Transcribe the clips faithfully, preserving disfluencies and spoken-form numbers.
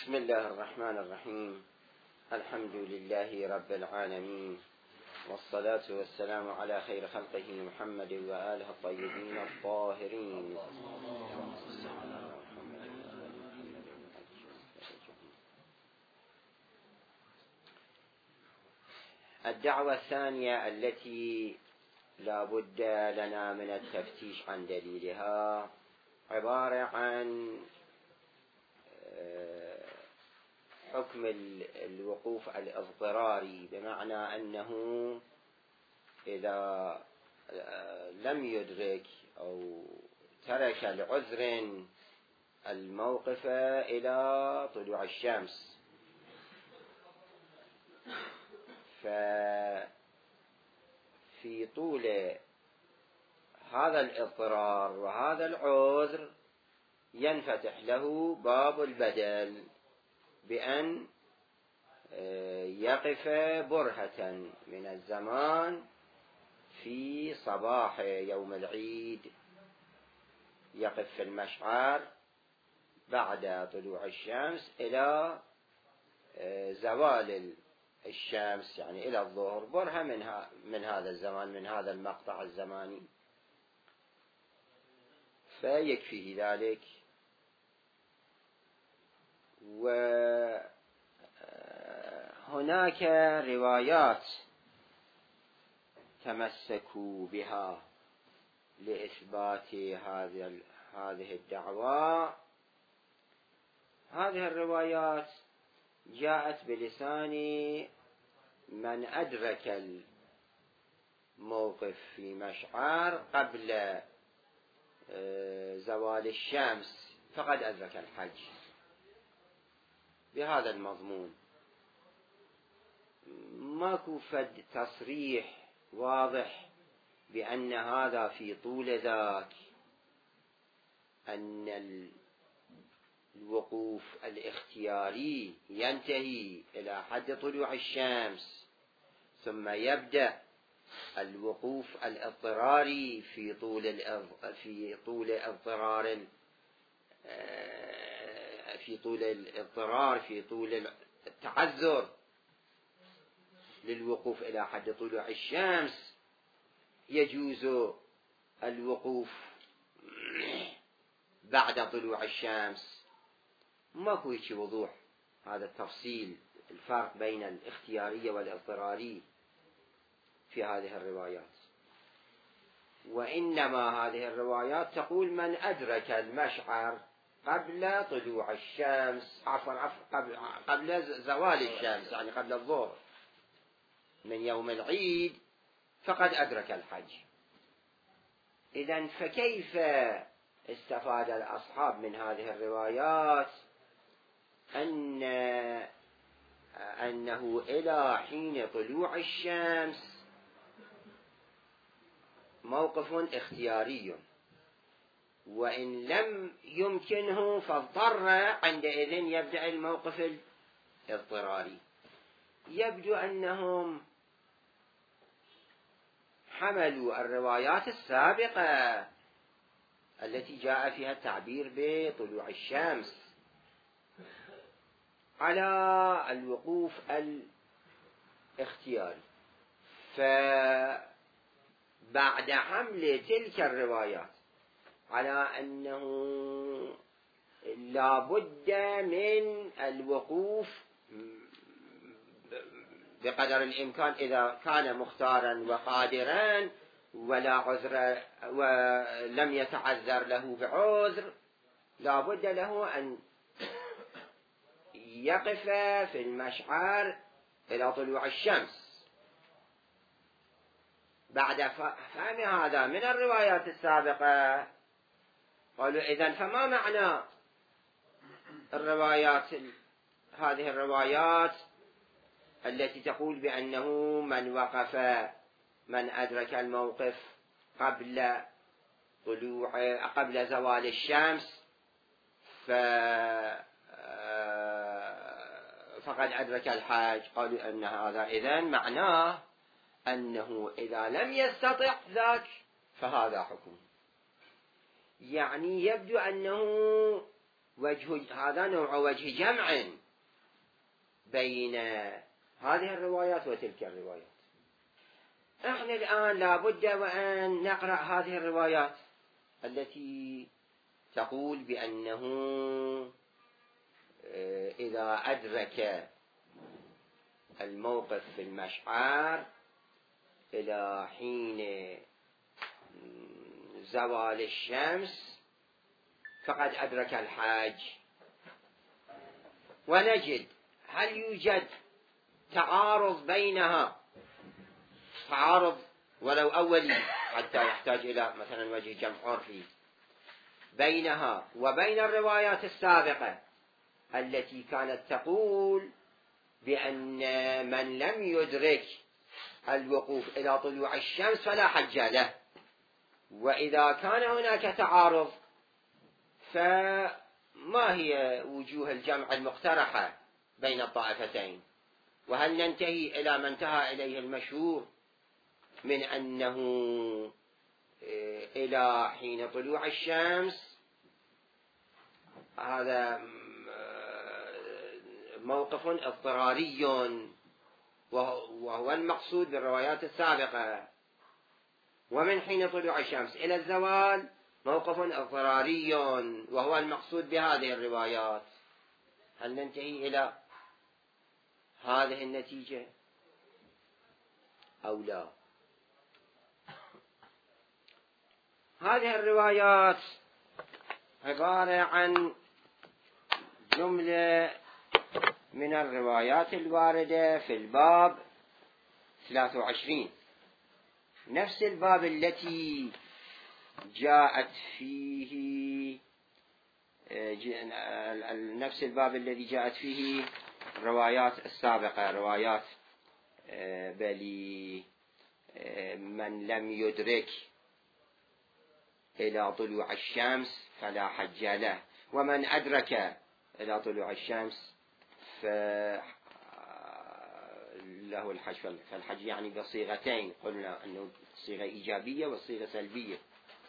بسم الله الرحمن الرحيم. الحمد لله رب العالمين، والصلاة والسلام على خير خلقه محمد وآله الطيبين الطاهرين. الدعوة الثانية التي لا بد لنا من التفتيش عن دليلها عبارة عن حكم الوقوف الاضطراري، بمعنى أنه إذا لم يدرك أو ترك لعذر الموقف إلى طلوع الشمس، ففي طول هذا الاضطرار وهذا العذر ينفتح له باب البدل بأن يقف برهة من الزمان في صباح يوم العيد، يقف في المشعر بعد طلوع الشمس إلى زوال الشمس، يعني إلى الظهر، برهة من هذا الزمان، من هذا المقطع الزماني، فيكفي ذلك. وهناك روايات تمسكوا بها لإثبات هذه الدعوة. هذه الروايات جاءت بلسان من أدرك الموقف في مشعر قبل زوال الشمس فقد أدرك الحج، بهذا المضمون. ماكو فد تصريح واضح بأن هذا في طول ذاك، أن الوقوف الاختياري ينتهي إلى حد طلوع الشمس، ثم يبدأ الوقوف الاضطراري في طول في طول اضطرار في طول الاضطرار في طول التعذر للوقوف إلى حد طلوع الشمس، يجوز الوقوف بعد طلوع الشمس. ماكو هيك وضوح هذا التفصيل، الفرق بين الاختياري والاضطراري في هذه الروايات. وإنما هذه الروايات تقول من أدرك المشعر قبل طلوع الشمس، عفوا عفوا قبل, قبل زوال الشمس، يعني قبل الظهر من يوم العيد، فقد أدرك الحج. إذن فكيف استفاد الأصحاب من هذه الروايات أن أنه إلى حين طلوع الشمس موقف اختياري، وإن لم يمكنه فاضطر، عندئذ يبدأ الموقف الاضطراري. يبدو أنهم حملوا الروايات السابقة التي جاء فيها التعبير بطلوع الشمس على الوقوف الاختياري، فبعد حمل تلك الروايات على أنه لا بد من الوقوف بقدر الإمكان إذا كان مختارا وقادرا ولا عذر ولم يتعذر له بعذر، لا بد له أن يقف في المشعر إلى طلوع الشمس. بعد فهم هذا من الروايات السابقة قالوا إذن فما معنى الروايات هذه الروايات التي تقول بأنه من وقف من أدرك الموقف قبل طلوع قبل زوال الشمس فقد أدرك الحج؟ قالوا أن هذا إذن معناه أنه إذا لم يستطع ذاك فهذا حكم. يعني يبدو أنه وجه هذا نوع وجه جمع بين هذه الروايات وتلك الروايات. احنا الآن لابد وأن نقرأ هذه الروايات التي تقول بأنه إذا أدرك الموقف في المشعر إلى حين زوال الشمس فقد أدرك الحج. ونجد هل يوجد تعارض بينها، تعارض ولو أولي حتى يحتاج إلى مثلا وجه جمع عرفي، بينها وبين الروايات السابقة التي كانت تقول بأن من لم يدرك الوقوف إلى طلوع الشمس فلا حج له. وإذا كان هناك تعارض فما هي وجوه الجمع المقترحة بين الطائفتين؟ وهل ننتهي إلى ما انتهى إليه المشهور من أنه إلى حين طلوع الشمس؟ هذا موقف اضطراري وهو المقصود بالروايات السابقة. ومن حين طلوع الشمس إلى الزوال موقف اضطراري وهو المقصود بهذه الروايات. هل ننتهي إلى هذه النتيجة أو لا؟ هذه الروايات عبارة عن جملة من الروايات الواردة في الباب ثلاثة وعشرين، نفس الباب التي جاءت فيه نفس الباب الذي جاءت فيه الروايات السابقة، روايات بل من لم يدرك إلى طلوع الشمس فلا حج له، ومن أدرك إلى طلوع الشمس فله الحج. فالحج يعني بصيغتين، قلنا أنه صيغة إيجابية وصيغة سلبية.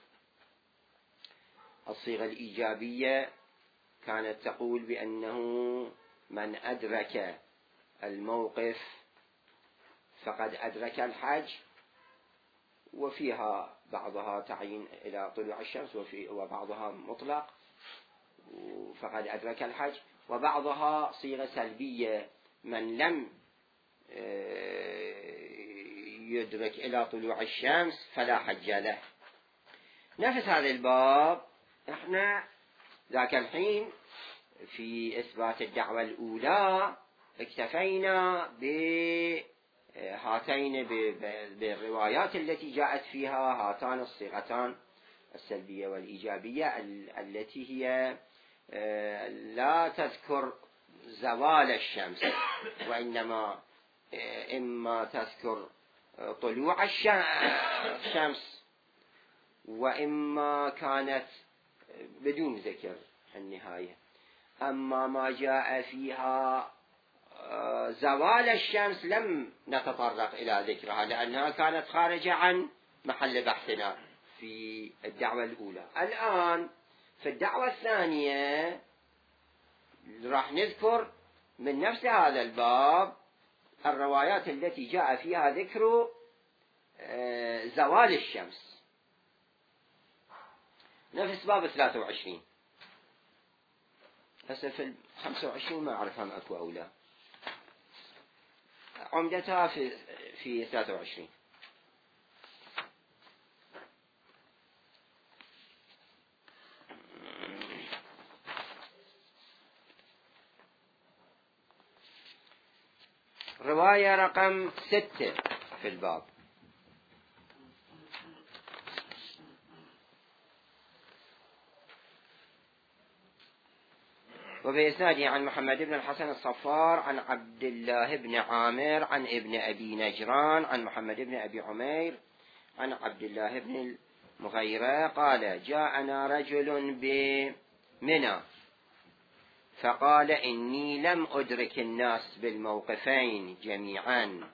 الصيغة الإيجابية كانت تقول بأنه من أدرك الموقف فقد أدرك الحج، وفيها بعضها تعيين إلى طلوع الشمس وبعضها مطلق فقد أدرك الحج، وبعضها صيغة سلبية من لم يدرك إلى طلوع الشمس فلا حج له. نفس هذا الباب احنا ذاك الحين في إثبات الدعوة الأولى اكتفينا بهاتين بالروايات التي جاءت فيها هاتان الصيغتان السلبية والإيجابية التي هي لا تذكر زوال الشمس، وإنما إما تذكر طلوع الشمس وإما كانت بدون ذكر النهاية. أما ما جاء فيها زوال الشمس لم نتطرق إلى ذكرها لأنها كانت خارجة عن محل بحثنا في الدعوة الأولى. الآن في الدعوة الثانية راح نذكر من نفس هذا الباب الروايات التي جاء فيها ذكر زوال الشمس، نفس باب ثلاثة وعشرين. هسه في خمسة وعشرين ما أعرف هم أكو أو لا، عمدتها في في ثلاثة وعشرين. رواية رقم ستة في الباب. وبإسناده عن محمد بن الحسن الصفار عن عبد الله بن عامر عن ابن أبي نجران عن محمد بن أبي عمير عن عبد الله بن المغيرة قال: جاءنا رجل بمنى فقال: إني لم أدرك الناس بالموقفين جميعا،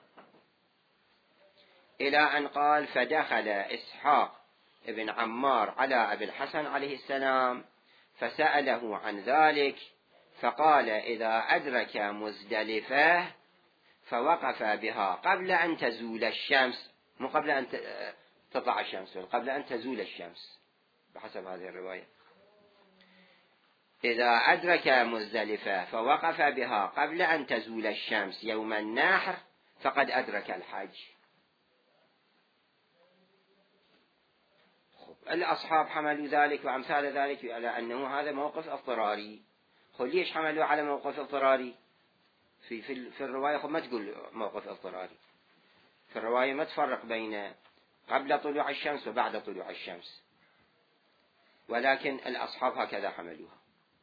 إلى أن قال: فدخل إسحاق ابن عمار على أبي الحسن عليه السلام فسأله عن ذلك فقال إذا أدرك مزدلفة فوقف بها قبل أن تزول الشمس، مو قبل أن تطلع الشمس، قبل أن تزول الشمس بحسب هذه الرواية. إذا أدرك مزدلفة فوقف بها قبل أن تزول الشمس يوم النحر فقد أدرك الحج. الأصحاب حملوا ذلك وأمثال ذلك على أنه هذا موقف اضطراري. خل ليش حملوا على موقف اضطراري؟ في في في الرواية خب ما تقول موقف اضطراري، في الرواية ما تفرق بين قبل طلوع الشمس وبعد طلوع الشمس، ولكن الأصحاب هكذا حملوها.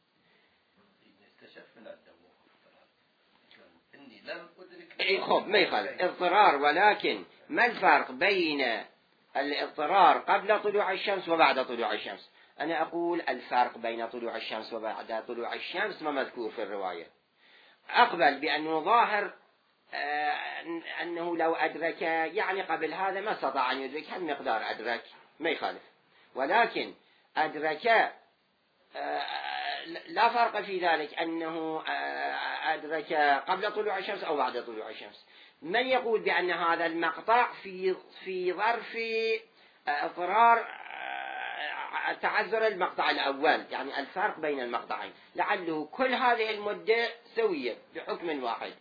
إيه خب ما يخالف اضطرار، ولكن ما الفرق بين الاضطرار قبل طلوع الشمس وبعد طلوع الشمس؟ أنا أقول الفرق بين طلوع الشمس وبعد طلوع الشمس ما مذكور في الرواية. أقبل بأنه ظاهر آه أنه لو أدرك يعني قبل هذا ما استطاع أن يدرك هالمقدار أدرك ما يخالف، ولكن أدرك آه لا فرق في ذلك أنه آه أدرك قبل طلوع الشمس أو بعد طلوع الشمس. من يقول بأن هذا المقطع في في ظرف اضطرار تعذر المقطع الأول، يعني الفرق بين المقطعين لعله كل هذه المدة سوية بحكم واحد،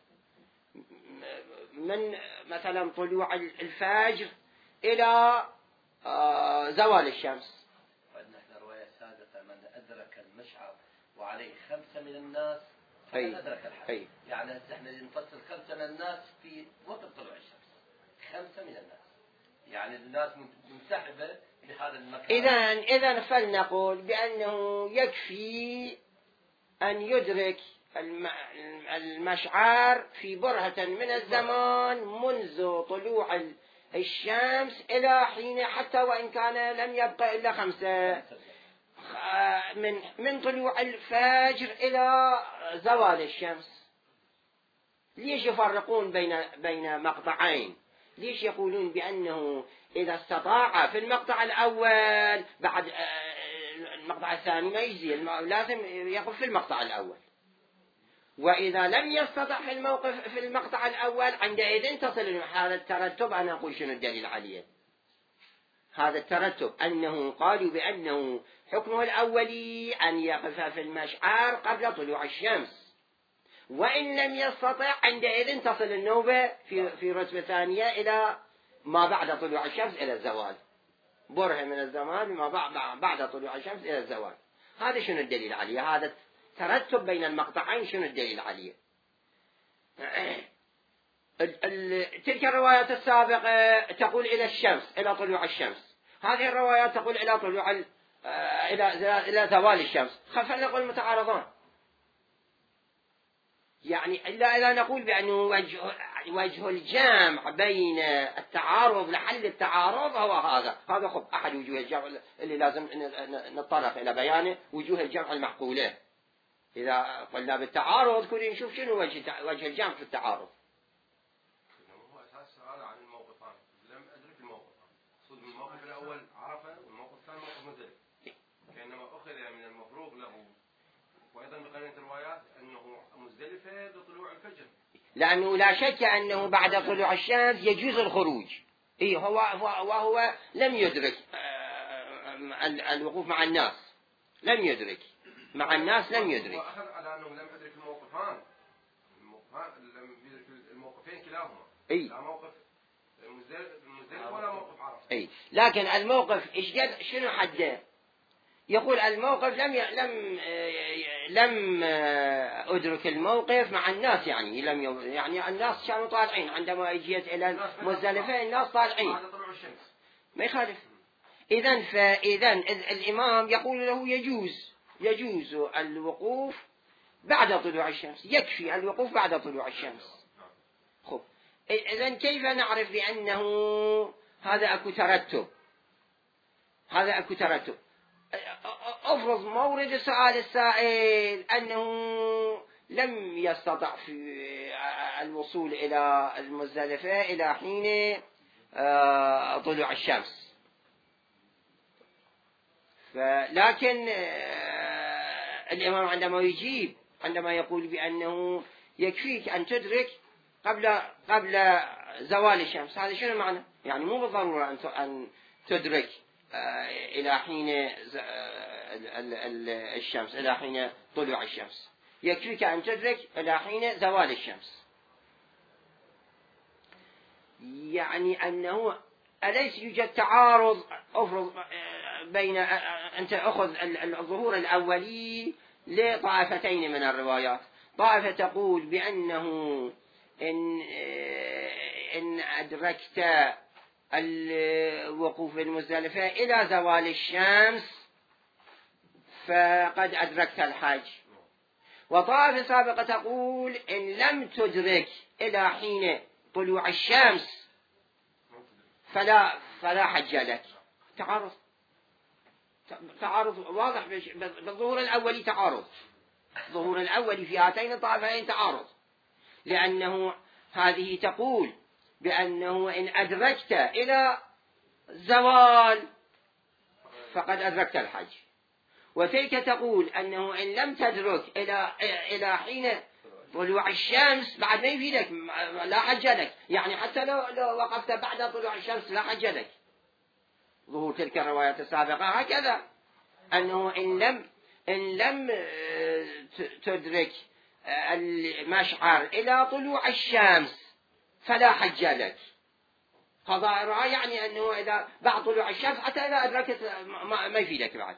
من مثلا طلوع الفجر إلى زوال الشمس. نحن رواية سابقة من أدرك المشعر وعليه خمسة من الناس أي. أدرك الحج. أي. يعني نحن نفصل خمسة من الناس في وقت طلوع الشمس، خمسة من الناس يعني الناس منسحبة لهذا المكان. إذن إذن فلنقول بأنه يكفي أن يدرك المشعر في برهة من الزمان منذ طلوع الشمس إلى حين، حتى وإن كان لم يبقى إلا خمسة، من من طلوع الفجر إلى زوال الشمس. ليش يفرقون بين بين مقطعين؟ ليش يقولون بأنه إذا استطاع في المقطع الأول بعد المقطع الثاني ما يجزي، لازم يقف في المقطع الأول، وإذا لم يستطع في الموقف في المقطع الأول عندئذ تصل هذا الترتب. أنا أقول شنو الدليل عليه هذا الترتب؟ أنه قالوا بأنه حكمه الأولي أن يقف في المشعر قبل طلوع الشمس، وإن لم يستطع عندئذ تصل النوبة في في رتبة ثانية إلى ما بعد طلوع الشمس إلى الزوال، برهة من الزمان ما بعد طلوع الشمس إلى الزوال. هذا شنو الدليل عليه؟ هذا ترتب بين المقطعين شنو الدليل عليه؟ تلك الروايات السابقة تقول إلى الشمس، إلى طلوع الشمس، هذه الروايات تقول إلى طلوع إلى إلى زوال الشمس، فلنقل متعارضان. يعني إلا إذا نقول بأنه وجه وجه الجمع بين التعارض لحل التعارض هو هذا هذا خب أحد وجوه الجمع اللي لازم نتطرق إلى بيانه، وجوه الجمع المعقولة. إذا قلنا بالتعارض كل نشوف شنو وجه وجه الجمع في التعارض. هو أساس السؤال عن الموقفان، لم أدرك الموقفان، صد من الموقف الأول عرفه والموقف الثاني موقف مزدلف، كأنما أخذ من المفروغ له، وأيضا بقرينة الروايات أنه مزدلفة بطلوع الفجر، لأنه لا شك أنه بعد طلوع الشمس يجوز الخروج. إيه هو وهو لم يدرك الوقوف مع الناس، لم يدرك مع الناس لم يدرك. وأخذ على أنه لم يدرك الموقفان، الموقفان لم يدرك الموقفين كلاهما. إيه. لا موقف مزدلف ولا موقف عرفة. إيه. لكن الموقف إيش قد شنو حده؟ يقول الموقف لم ي... لم لم أدرك الموقف مع الناس، يعني لم ي... يعني الناس كانوا طالعين عندما اجيت إلى مزدلفة، الناس طالعين ما يخالف. إذن فإذن الإمام يقول له يجوز يجوز الوقوف بعد طلوع الشمس، يكفي الوقوف بعد طلوع الشمس. خب إذن كيف نعرف بأنه هذا أكو ترتب؟ هذا أكو ترتب. أفرض مورد سؤال السائل أنه لم يستطع في الوصول إلى المزدلفة إلى حين طلوع الشمس، لكن الإمام عندما يجيب عندما يقول بأنه يكفيك أن تدرك قبل قبل زوال الشمس، هذا شنو معنى؟ يعني مو بالضرورة أن تدرك إلى حين الشمس، إلى حين طلوع الشمس، يكفيك أن تدرك إلى حين زوال الشمس. يعني أنه أليس يوجد تعارض أفرض بين أنت أخذ الظهور الأولي لطائفتين من الروايات، طائفة تقول بأنه إن إن أدركت الوقوف المزدلفة إلى زوال الشمس فقد أدركت الحج، وطائفة سابقة تقول إن لم تدرك إلى حين طلوع الشمس فلا فلا حج لك. تعارض تعارض واضح بالظهور الأولي، تعارض الظهور الأولي في هاتين الطائفتين تعارض، لأنه هذه تقول بأنه إن أدركت إلى زوال فقد أدركت الحج، وتلك تقول أنه إن لم تدرك إلى إلى حين طلوع الشمس بعد ما يفيدك لا حج لك، يعني حتى لو لو وقفت بعد طلوع الشمس لا حج لك. ظهور تلك الروايات السابقة هكذا، أنه إن لم إن لم تدرك المشعر إلى طلوع الشمس فلا حج لك. فظاهرها يعني أنه إذا بعد طلوع الشمس حتى إذا أدركت ما يفيدك بعد.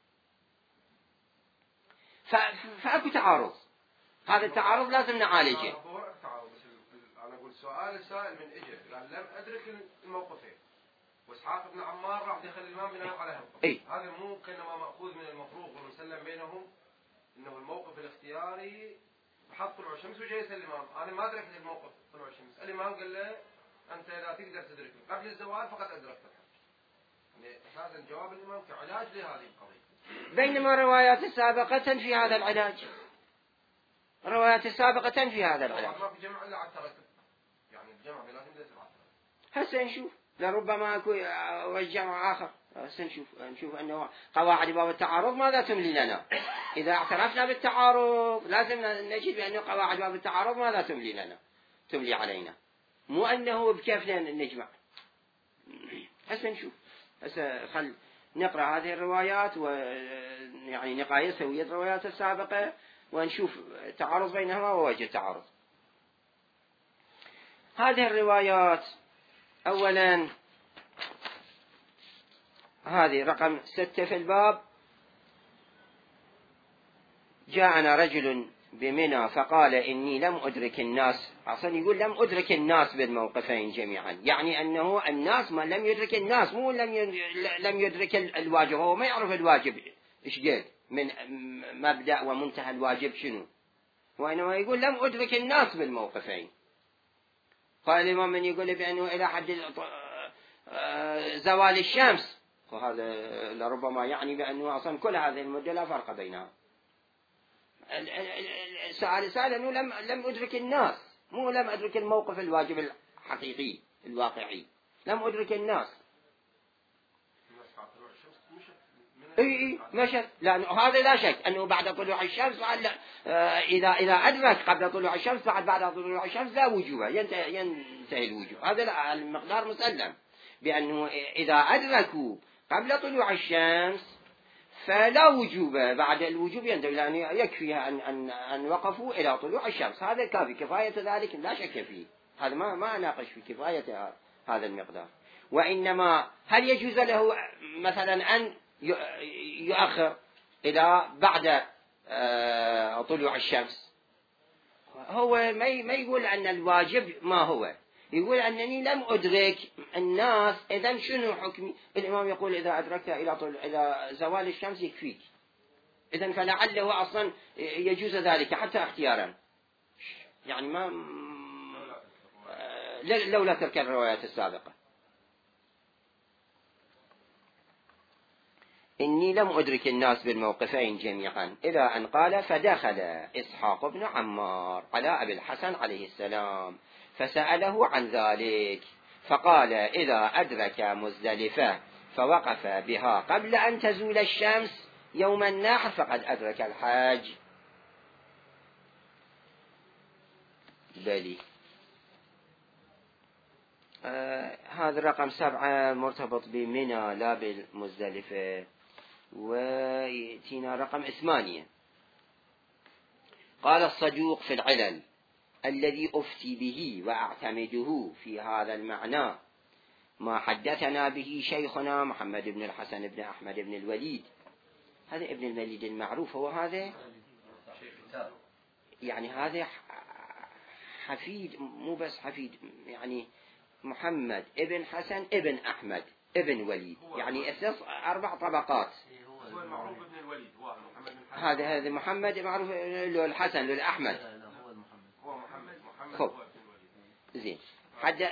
فأكو تعارض، هذا التعارض لازم نعالجه. أنا أقول سؤال السائل من إجل قال لم أدرك الموقفين، وإسحاق بن عمار راح دخل الإمام بناء على هذا. هذا مو كأنما مأخوذ من المفروض والمسلم بينهم إنه الموقف الاختياري حط طلوع الشمس وجاي يسأل الإمام أنا ما أدركت الموقف طلوع الشمس، الإمام قال له أنت لا تقدر تدركه قبل الزوال فقد أدركت الحج. يعني أساسا جواب الإمام كعلاج لهذه القضية، بينما الروايات السابقة تنفي هذا العلاج. الروايات السابقة تنفي هذا العلاج. ما في جمع إلا على الترتب، يعني الجمع لازم ليس على الترتب. هسه نشوف لربما اكو جمع آخر. هسه نشوف نشوف أنه قواعد باب التعارض ماذا تملي لنا. إذا اعترفنا بالتعارض لازم نجد بأنه قواعد باب التعارض ماذا تملي لنا، تملي علينا، مو أنه بكيفنا نجمع. هسه نشوف. هسه خل نقرأ هذه الروايات ويعني نقايس سوية الروايات السابقة ونشوف التعارض بينهما ووجه التعارض. هذه الروايات أولا هذه رقم ستة في الباب: جاءنا رجل بمنى فقال إني لم أدرك الناس. أصلا يقول لم أدرك الناس بالموقفين جميعا، يعني أنه الناس ما لم يدرك الناس، مو لم لم يدرك الواجب، هو ما يعرف الواجب إيش قد من مبدأ ومنتهى الواجب شنو، وإنما يقول لم أدرك الناس بالموقفين. قال الإمام من يقول بأنه إلى حد زوال الشمس، وهذا لربما يعني بأنه أصلا كل هذه المدة لا فرق بينها. سأل سأل أنه لم لم أدرك الناس، مو لم أدرك الموقف الواجب الحقيقي الواقعي، لم أدرك الناس. اي اي مشت، لأنه هذا لا شك أنه بعد طلوع الشمس إذا إذا أدرك قبل طلوع الشمس بعد بعد طلوع الشمس لا وجوب، ينتهي ينتهي الوجوب. هذا المقدار مسلم بأنه إذا أدركوا قبل طلوع الشمس فلا وجوب، بعد الوجوب ينتهي، لأن يكفي أن أن أن وقفوا إلى طلوع الشمس، هذا كافي، كفاية ذلك لا شك فيه، هذا ما ما أناقش في كفاية هذا المقدار. وإنما هل يجوز له مثلا أن يؤخر إلى بعد طلوع الشمس؟ هو ما ما يقول أن الواجب ما هو، يقول أنني لم أدرك الناس، إذن شنو حكمي؟ الإمام يقول إذا أدركت إلى طلوع إلى زوال الشمس يكفيك، إذن فلعله أصلا يجوز ذلك حتى اختيارا، يعني ما لولا تلك الروايات السابقة. إني لم أدرك الناس بالموقفين جميعا، إلى أن قال: فدخل إسحاق بن عمار على أبي الحسن عليه السلام فسأله عن ذلك، فقال: إذا أدرك مزدلفة فوقف بها قبل أن تزول الشمس يوم النحر فقد أدرك الحاج. بلي. آه هذا رقم سبعة مرتبط بمنى لا بالمزدلفة. ويأتينا رقم ثمانية. قال الصدوق في العلل: الذي أفتي به وأعتمده في هذا المعنى ما حدثنا به شيخنا محمد بن الحسن بن أحمد بن الوليد. هذا ابن الوليد المعروف، هو هذا يعني هذا حفيد، مو بس حفيد، يعني محمد ابن حسن ابن أحمد ابن وليد، يعني أساس أربع طبقات. هو المعروف ابن الوليد، هو محمد بن حسن. هذا هذا محمد معروف له الحسن له الأحمد. هو محمد محمد خب. هو ابن الوليد. زين. حد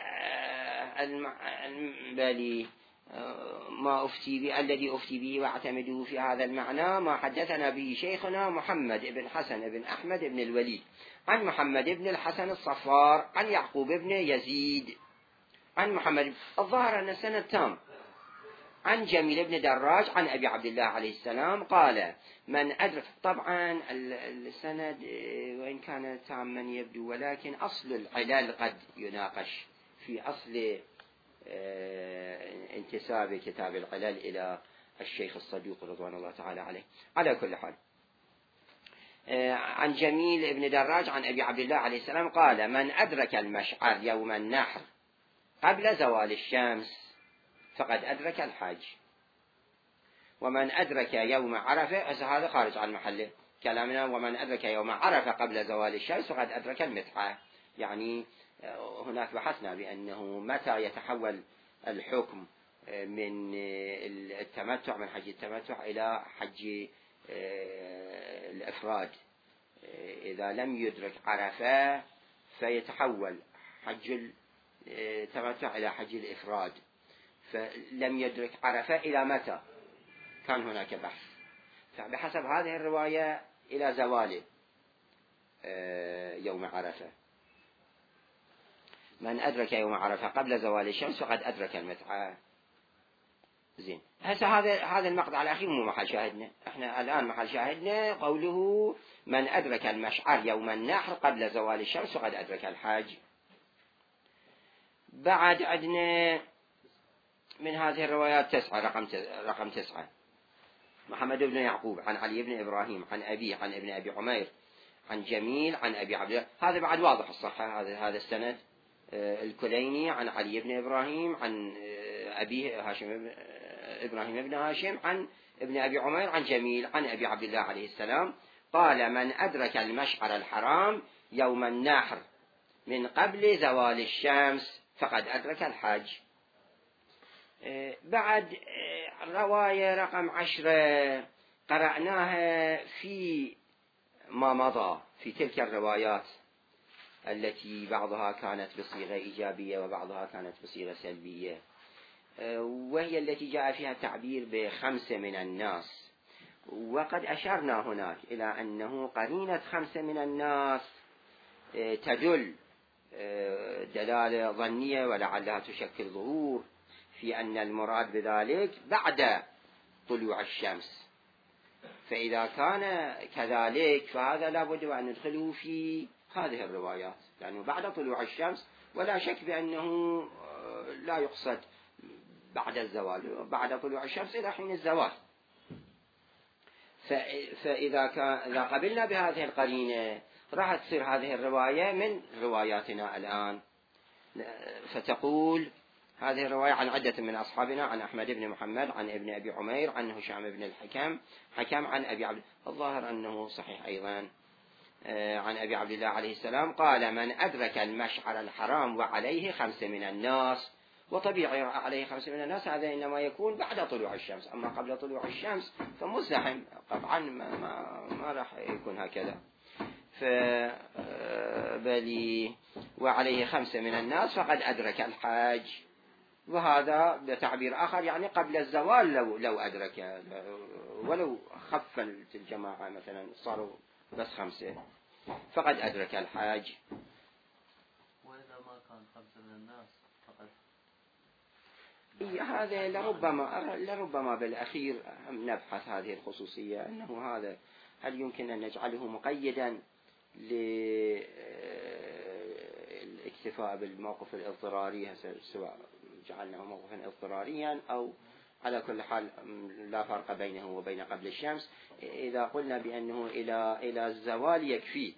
بالي ما أفتي به، الذي أفتي به واعتمده في هذا المعنى ما حدثنا به شيخنا محمد بن حسن بن أحمد بن الوليد عن محمد بن الحسن الصفار عن يعقوب بن يزيد عن محمد الظاهر أن السنة تام عن جميل بن دراج عن أبي عبد الله عليه السلام قال: من أدرك. طبعا السند وإن كان تاما يبدو، ولكن أصل العلل قد يناقش في أصل انتساب كتاب العلل إلى الشيخ الصدوق رضوان الله تعالى عليه. على كل حال، عن جميل بن دراج عن أبي عبد الله عليه السلام قال: من أدرك المشعر يوم النحر قبل زوال الشمس فقد أدرك الحج. ومن أدرك يوم عرفة، هذا خارج عن محله كلامنا، ومن أدرك يوم عرفة قبل زوال الشمس فقد أدرك المتعة. يعني هناك بحثنا بأنه متى يتحول الحكم من التمتع من حج التمتع إلى حج الإفراد. إذا لم يدرك عرفة فيتحول حج التمتع إلى حج الإفراد، فلم يدرك عرفة إلى متى؟ كان هناك بحث، فبحسب هذه الرواية إلى زوال يوم عرفة. من أدرك يوم عرفة قبل زوال الشمس فقد أدرك المتعة. زين. هسه هذا هذا المقطع الأخير مو محل شاهدنا، احنا الآن محل شاهدنا قوله: من أدرك المشعر يوم النحر قبل زوال الشمس فقد أدرك الحج. بعد عندنا من هذه الروايات تسعة، رقم رقم تسعة: محمد بن يعقوب عن علي بن إبراهيم عن أبي عن ابن أبي عمير عن جميل عن أبي عبد الله. هذا بعد واضح الصحة، هذا هذا السند. الكليني عن علي بن إبراهيم عن أبيه هاشم إبراهيم بن هاشم عن ابن أبي عمير عن جميل عن أبي عبد الله عليه السلام قال: من أدرك المشعر الحرام يوم النحر من قبل زوال الشمس فقد أدرك الحج. بعد رواية رقم عشرة قرأناها في ما مضى في تلك الروايات التي بعضها كانت بصيغة إيجابية وبعضها كانت بصيغة سلبية، وهي التي جاء فيها التعبير بخمسة من الناس. وقد أشرنا هناك إلى أنه قرينة خمسة من الناس تدل دلالة ظنية ولعلها تشكل ظهور في أن المراد بذلك بعد طلوع الشمس. فإذا كان كذلك فهذا لابد أن ندخله في هذه الروايات، لأنه بعد طلوع الشمس، ولا شك بأنه لا يقصد بعد الزوال، بعد طلوع الشمس إلى حين الزوال. فإذا كان إذا قبلنا بهذه القرينة راح تصير هذه الرواية من رواياتنا الآن. فتقول هذه الرواية عن عدة من أصحابنا: عن أحمد بن محمد عن ابن أبي عمير عن هشام بن الحكم حكم عن أبي عبد الظاهر أنه صحيح أيضا عن أبي عبد الله عليه السلام قال: من أدرك المشعر الحرام وعليه خمسة من الناس. وطبيعي عليه خمسة من الناس هذا إنما يكون بعد طلوع الشمس، أما قبل طلوع الشمس فمزدحم طبعا ما, ما, ما راح يكون هكذا. فبلي وعليه خمسة من الناس فقد أدرك الحج. وهذا بتعبير آخر يعني قبل الزوال لو لو أدرك، ولو خفت الجماعة مثلا صاروا بس خمسة فقد أدرك الحج. وإذا ما كان خمسة من الناس فقد هذا لربما لربما بالأخير نبحث هذه الخصوصية، أنه هذا هل يمكن أن نجعله مقيدا للاكتفاء بالموقف الاضطراري، سواء جعلناه موقفا اضطراريا أو على كل حال لا فرق بينه وبين قبل الشمس. إذا قلنا بأنه إلى إلى الزوال يكفي،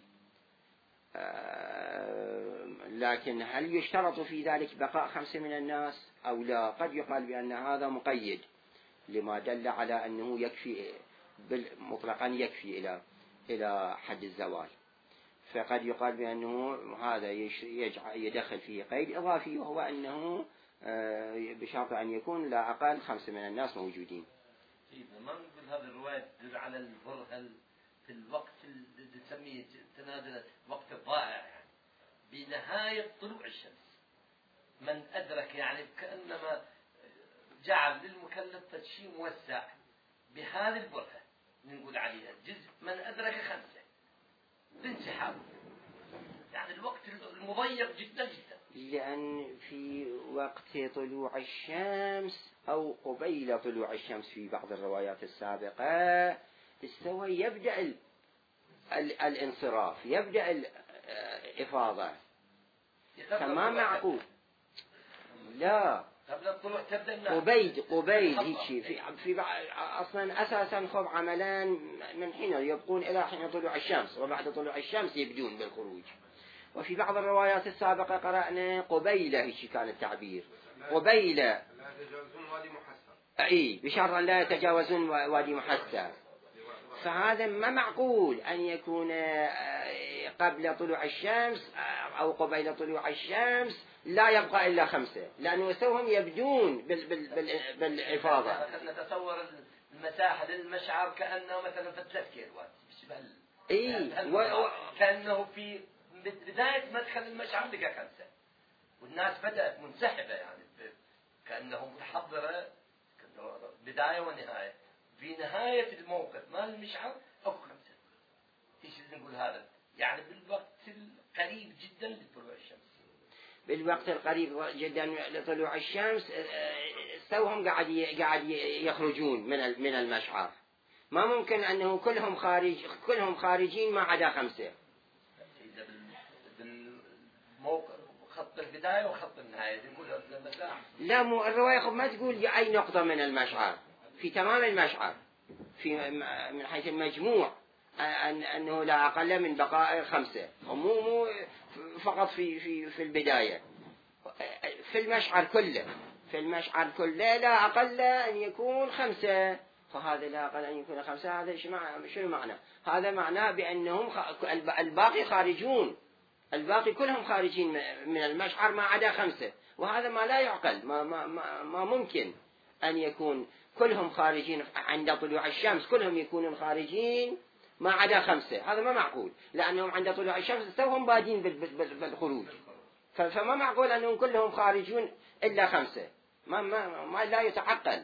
لكن هل يشترط في ذلك بقاء خمسة من الناس أو لا؟ قد يقال بأن هذا مقيد لما دل على أنه يكفي مطلقا، يكفي إلى إلى حد الزوال، فقد يقال بأنه هذا يدخل فيه قيد إضافي، وهو أنه بشرط أن يكون لا أقل خمسة من الناس موجودين. ما نقول هذه الرواية تدل على البرهل في الوقت اللي تسميه تنازل وقت الضائع، يعني بنهاية طلوع الشمس من أدرك، يعني كأنما جعل للمكلف شيء موسع بهذه البرهة نقول عليها جزء من أدرك خمسة بانسحاب، يعني الوقت المضيق جدا جدا، لأن في وقت طلوع الشمس أو قبيل طلوع الشمس في بعض الروايات السابقة استوى يبدأ ال ال الانصراف، يبدأ الإفاضة، فما معقول. لا، قبل الطلوع تبدأ قبيل قبيل هيك في في أصلا أساسا خب عملان من حين يبقون إلى حين طلوع الشمس، وبعد طلوع الشمس يبدون بالخروج. وفي بعض الروايات السابقة قرأنا قبيلة، هيك كان التعبير قبيلة لا يتجاوزون وادي محسر، أي بشرط أن لا يتجاوزون وادي محسر. فهذا ما معقول أن يكون قبل طلوع الشمس أو قبيل طلوع الشمس لا يبقى إلا خمسة، لأنه سوهم يبدون بال بال بال بالإفاضة. نتصور المساحة للمشعر كأنه مثلا في ثلاث كيلوات، إيه و... كأنه في بداية مدخل المشعر بقى خمسة، والناس بدأت منسحبة، يعني كأنه متحضرة بداية ونهاية، في نهاية الموقف مال المشعر أو خمسة. إيش نقول هذا؟ يعني بالوقت القريب جدا لطلوع الشمس، بالوقت القريب جدا لطلوع الشمس سوهم قاعد قاعد يخرجون من من المشعر، ما ممكن أنه كلهم خارج كلهم خارجين ما عدا خمسة. إذا بالموقف خط البداية وخط النهاية نقول المساحة. لا، مو الرواية ما تقول أي نقطة من المشعر، في تمام المشعر، في من حيث المجموع أن أنه لا أقل من بقاء خمسة، ومو مو فقط في في في البداية، في المشعر كله، في المشعر كله لا أقل أن يكون خمسة. فهذا لا أقل أن يكون خمسة، هذا شنو معنى؟ هذا معناه بأنهم الباقي خارجون، الباقي كلهم خارجين من المشعر ما عدا خمسة، وهذا ما لا يعقل، ما ما ما, ما ممكن أن يكون كلهم خارجين عند طلوع الشمس، كلهم يكونون خارجين ما عدا خمسة، هذا ما معقول، لأنهم عند طلوع الشمس توهم بادين بالخروج، فما معقول أنهم كلهم خارجون إلا خمسة، ما ما ما لا يتعقل.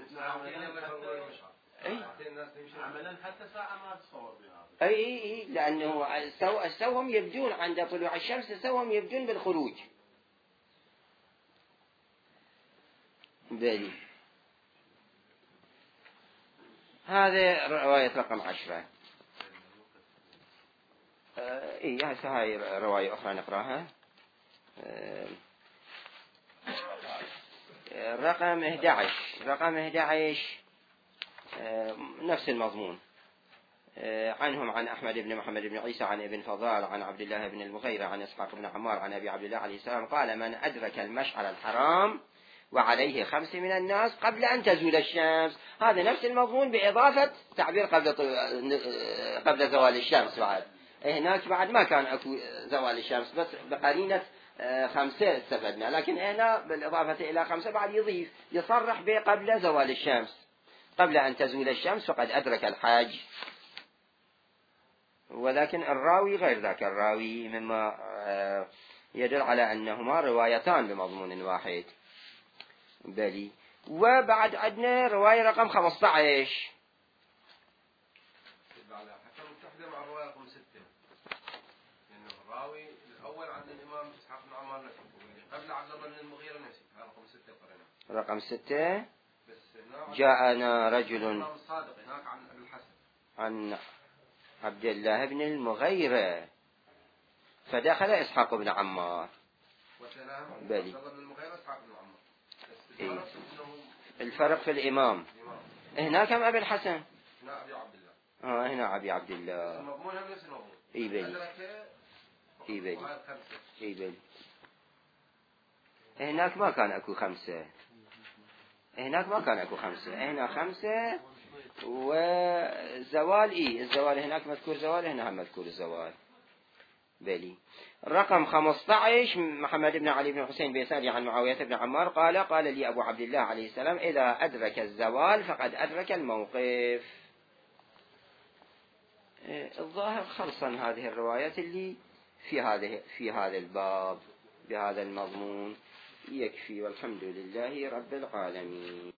عملا حتى ساعة ما تصور بها. أي أي لأنه سو سوهم يبدون عند طلوع الشمس، سوهم يبدون بالخروج. بالي هذا رواية رقم عشرة. إيه هسه هاي رواية أخرى نقراها. رقم أحد عشر، رقم أحد عشر نفس المضمون. عنهم عن أحمد بن محمد بن عيسى عن ابن فضال عن عبد الله بن المغيرة عن إسحاق بن عمار عن أبي عبد الله عليه السلام قال: من أدرك المشعر الحرام وعليه خمس من الناس قبل أن تزول الشمس. هذا نفس المضمون بإضافة تعبير قبل قبل زوال الشمس. بعد هناك بعد ما كان أكو زوال الشمس، بس بقرينة خمسة استفدنا، لكن هنا بالإضافة إلى خمسة بعد يضيف يصرح بقبل زوال الشمس، قبل أن تزول الشمس فقد أدرك الحاج. ولكن الراوي غير ذاك الراوي، مما يدل على أنهما روايتان بمضمون واحد. بلي. وبعد عندنا رواية رقم خمسة عشر. حتى متحدة مع رواية رقم ستة، لأنه الراوي الأول عند الإمام إسحاق بن عمار نفسه، واللي قبل عبد الله بن المغيرة نفسه، هذا رقم ستة قرنا. رقم ستة. بس هنا جاءنا رجل الإمام الصادق هناك عن أبي الحسن عن عبد الله بن المغيرة فدخل إسحاق بن عمار. وسلام بلي. عبد الله بن المغيرة إسحاق بن عمار. بس إيه. الفرق إنه الفرق في الإمام. الإمام. هناك أم أبي الحسن؟ هنا أبي عبد الله. آه هنا أبي عبد الله. المضمون هم نفس المضمون. إي بلي. أدرك إي بلي. وهذا خمسة. إي بلي. هناك ما كان أكو خمسة. هناك ما كان أكو خمسة. هنا خمسة وزوال. إيه الزوال هناك مذكور زوال، هنا هم مذكور الزوال. بلي. رقم خمسة عشر محمد بن علي بن حسين بيساري عن معاوية بن عمار قال قال لي أبو عبد الله عليه السلام إذا أدرك الزوال فقد أدرك الموقف. الظاهر خلصا هذه الروايات اللي في هذه في هذا الباب بهذا المضمون يكفي، والحمد لله رب العالمين.